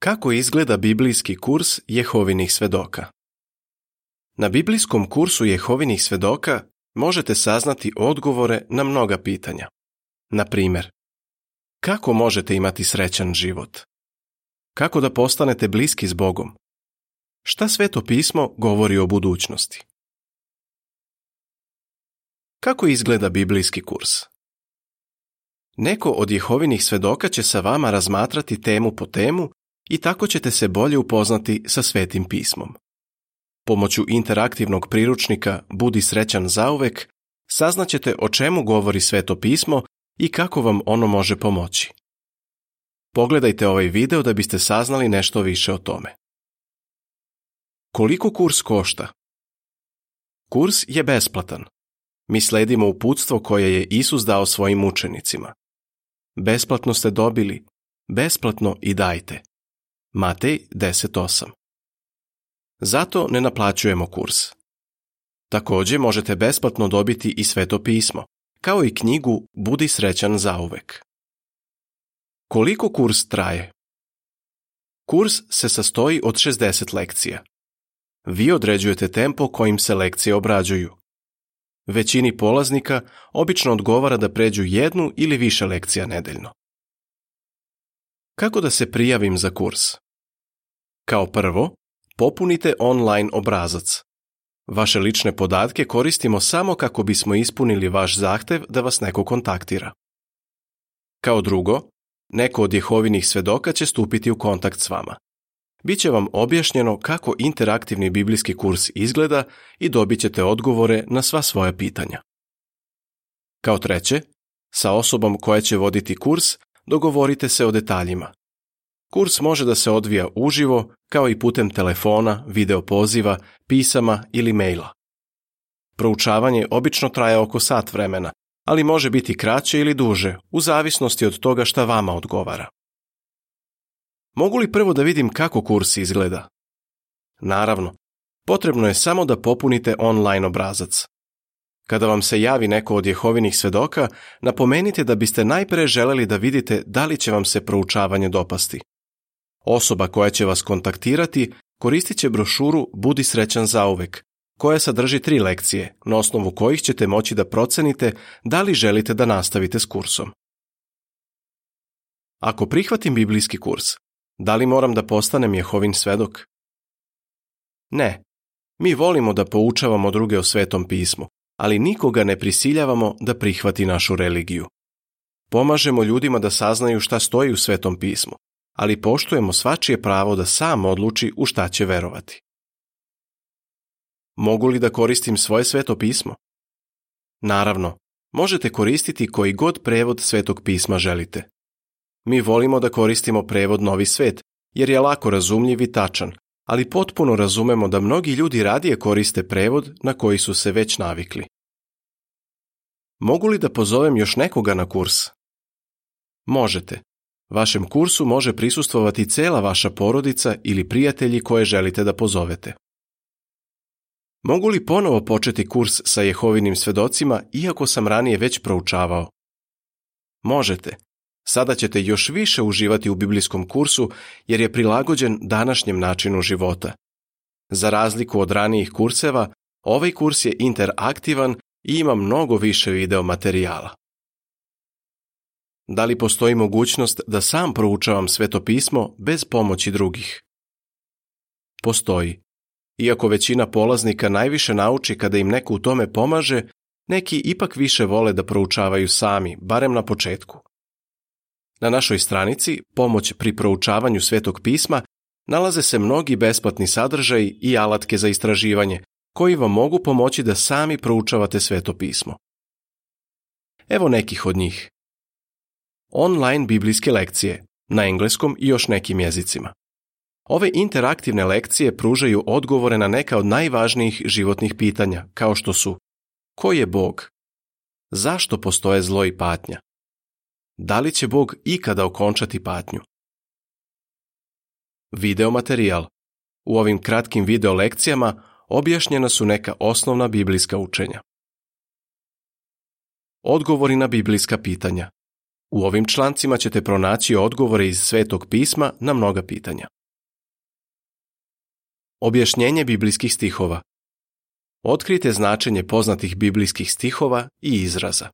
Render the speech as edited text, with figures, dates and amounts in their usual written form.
Kako izgleda biblijski kurs Jehovinih svedoka? Na biblijskom kursu Jehovinih svedoka možete saznati odgovore na mnoga pitanja. Na primjer, kako možete imati srećan život? Kako da postanete bliski s Bogom? Šta Sveto pismo govori o budućnosti? Kako izgleda biblijski kurs? Neko od Jehovinih svedoka će sa vama razmatrati temu po temu i tako ćete se bolje upoznati sa Svetim pismom. Pomoću interaktivnog priručnika Budi srećan zauvek saznaćete o čemu govori Sveto pismo i kako vam ono može pomoći. Pogledajte ovaj video da biste saznali nešto više o tome. Koliko kurs košta? Kurs je besplatan. Mi sledimo uputstvo koje je Isus dao svojim učenicima. Besplatno ste dobili, besplatno i dajte. Matej 10:8. Zato ne naplaćujemo kurs. Također možete besplatno dobiti i Sveto pismo, kao i knjigu Budi srećan zauvek. Koliko kurs traje? Kurs se sastoji od 60 lekcija. Vi određujete tempo kojim se lekcije obrađuju. Većini polaznika obično odgovara da pređu jednu ili više lekcija nedeljno. Kako da se prijavim za kurs? Kao prvo, popunite online obrazac. Vaše lične podatke koristimo samo kako bismo ispunili vaš zahtev da vas neko kontaktira. Kao drugo, neko od Jehovinih svedoka će stupiti u kontakt s vama. Biće vam objašnjeno kako interaktivni biblijski kurs izgleda i dobit ćete odgovore na sva svoja pitanja. Kao treće, sa osobom koja će voditi kurs dogovorite se o detaljima. Kurs može da se odvija uživo, kao i putem telefona, video poziva, pisama ili maila. Proučavanje obično traje oko sat vremena, ali može biti kraće ili duže, u zavisnosti od toga šta vama odgovara. Mogu li prvo da vidim kako kurs izgleda? Naravno, potrebno je samo da popunite online obrazac. Kada vam se javi neko od Jehovinih svedoka, napomenite da biste najpre želeli da vidite da li će vam se proučavanje dopasti. Osoba koja će vas kontaktirati koristit će brošuru Budi srećan zauvek, koja sadrži 3 lekcije, na osnovu kojih ćete moći da procenite da li želite da nastavite s kursom. Ako prihvatim biblijski kurs, da li moram da postanem Jehovin svedok? Ne. Mi volimo da poučavamo druge o Svetom pismu, ali nikoga ne prisiljavamo da prihvati našu religiju. Pomažemo ljudima da saznaju šta stoji u Svetom pismu, ali poštujemo svačije pravo da sam odluči u šta će verovati. Mogu li da koristim svoje Sveto pismo? Naravno, možete koristiti koji god prevod Svetog pisma želite. Mi volimo da koristimo prevod Novi svet, jer je lako razumljiv i tačan, ali potpuno razumemo da mnogi ljudi radije koriste prevod na koji su se već navikli. Mogu li da pozovem još nekoga na kurs? Možete. Vašem kursu može prisustvovati cela vaša porodica ili prijatelji koje želite da pozovete. Mogu li ponovo početi kurs sa Jehovinim svedocima, iako sam ranije već proučavao? Možete. Sada ćete još više uživati u biblijskom kursu jer je prilagođen današnjem načinu života. Za razliku od ranijih kurseva, ovaj kurs je interaktivan i ima mnogo više video materijala. Da li postoji mogućnost da sam proučavam Sveto pismo bez pomoći drugih? Postoji. Iako većina polaznika najviše nauči kada im neko u tome pomaže, neki ipak više vole da proučavaju sami, barem na početku. Na našoj stranici Pomoć pri proučavanju Svetog pisma nalaze se mnogi besplatni sadržaji i alatke za istraživanje, koji vam mogu pomoći da sami proučavate Sveto pismo. Evo nekih od njih. Online biblijske lekcije, na engleskom i još nekim jezicima. Ove interaktivne lekcije pružaju odgovore na neka od najvažnijih životnih pitanja, kao što su: ko je Bog? Zašto postoje zlo i patnja? Da li će Bog ikada okončati patnju? Video materijal. U ovim kratkim video lekcijama objašnjena su neka osnovna biblijska učenja. Odgovori na biblijska pitanja. U ovim člancima ćete pronaći odgovore iz Svetog pisma na mnoga pitanja. Objašnjenje biblijskih stihova. Otkrite značenje poznatih biblijskih stihova i izraza.